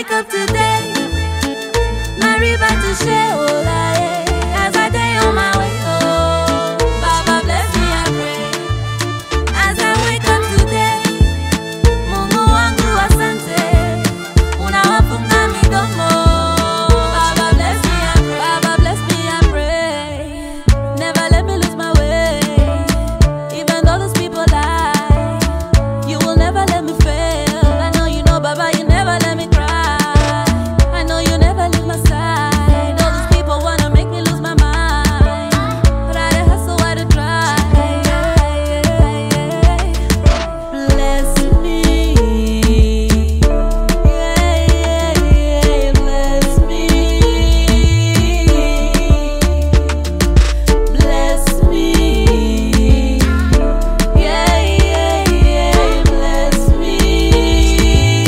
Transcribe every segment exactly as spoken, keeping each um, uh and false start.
wake up today, my river to share all I as I day on my way home. Baba bless me, I pray. As I wake up today, Mungu wangu asante, unawafunga midomo. Baba bless me, I pray. Baba bless me, I pray. Never let me lose my way, even though those people lie. You will never let me fail. I know you know, Baba, you never let me cry. I know you never leave my side. All these people wanna make me lose my mind, but I dey hustle, I dey try. Bless me, yeah, yeah, yeah. Bless me, bless me, yeah, yeah, yeah. Bless me.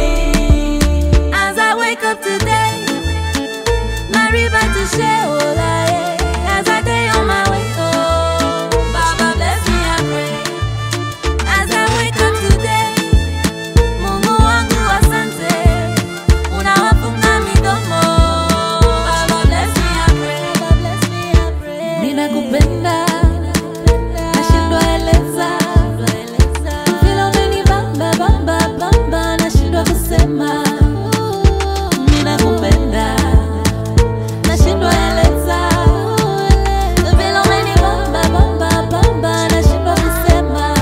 As I wake up today, my river to share all I as I day on my way home. Baba bless me, I pray. As I wake up today, Mungu wangu asante, unawafunga midomo. Baba bless me, I pray. Baba bless me, I pray. Mina kupenda, nashindwa eleza, vile umenibamba bamba bamba, nashindwa kusema. Mina kupenda, nashindwa eleza, vile umenibamba bamba bamba, nashindwa kusema.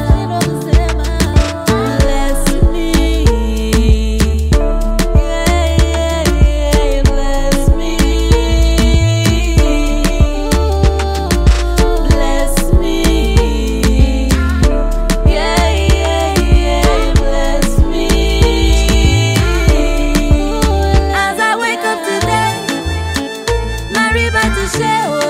Bless me, yeah, yeah, yeah. Bless me, bless me, yeah, yeah, yeah. Bless me. As I wake up today, my river to share all